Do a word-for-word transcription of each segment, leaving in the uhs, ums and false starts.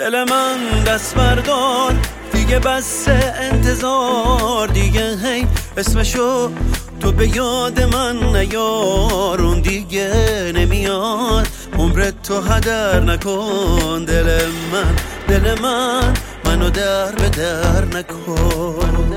دل من دست بردار، دیگه بس انتظار، دیگه هی اسمشو تو به یاد من نیار، اون دیگه نمیاد، عمرت تو هدر نکن. دل من دل من منو در به در نکن.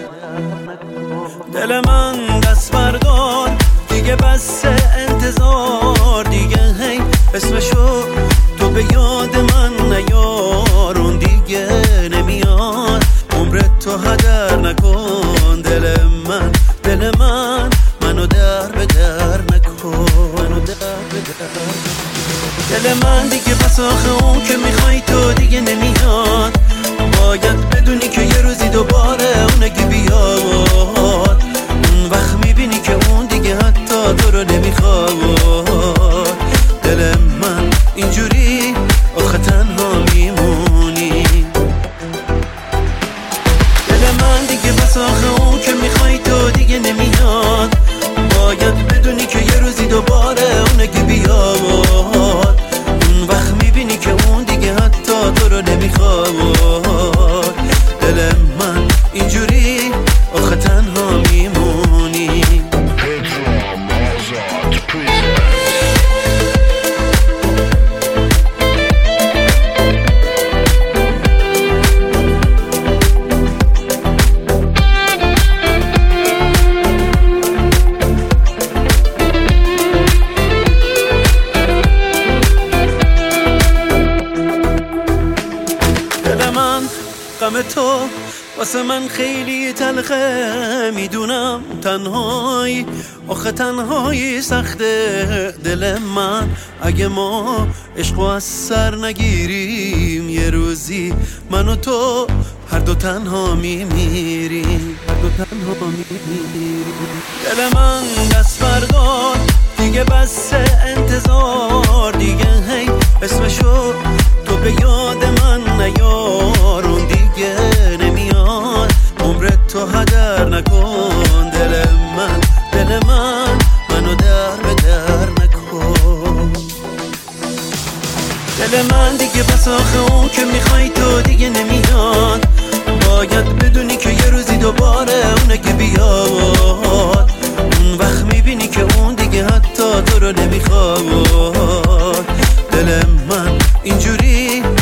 دل من دست بردار، دیگه بس انتظار، دیگه هی اسمشو تو به یاد من نیار، اون دیگه نمیاد، عمرت تو هدر نکن. دل من دل من منو در به در نکن. منو در به در. دل من دیگه بس آخه اون که میخوای تو دیگه نمیاد، باید بدونی که یه روزی دوباره اونگه بیاد، اون وقت میبینی که اون دیگه حتی تو رو نمیخواد. دل من اینجوری آخه تنها میمونی. دل من دیگه بس آخه اون که میخوای تو دیگه نمیاد، باید بدونی که یه روزی دوباره اونگه بیاد، اون وقت میبینی که اون دیگه حتی تو رو نمیخواد. دل من اینجوری آخه تنها میمونی. غم تو واسه من خیلی تلخه، میدونم تنهایی آخه تنهایی سخته. دل من اگه ما عشقو از سر نگیریم، یه روزی من و تو هر دو تنها میمیریم. هر دو تنها میمیریم. دل من دست بردار، دیگه بس انتظار، دیگه هی اسمشو تو به یاد من نیار، اون دیگه نمیاد، عمرت تو هدر نکن. دل من دل من منو در به در نکن. دل من دیگه بس آخه اون که میخوای تو دیگه نمیاد، باید بدونی که یه روزی دوباره اونگه بیاد، اون وقت میبینی که اون دیگه حتی تو رو نمیخواد. دل من اینجوری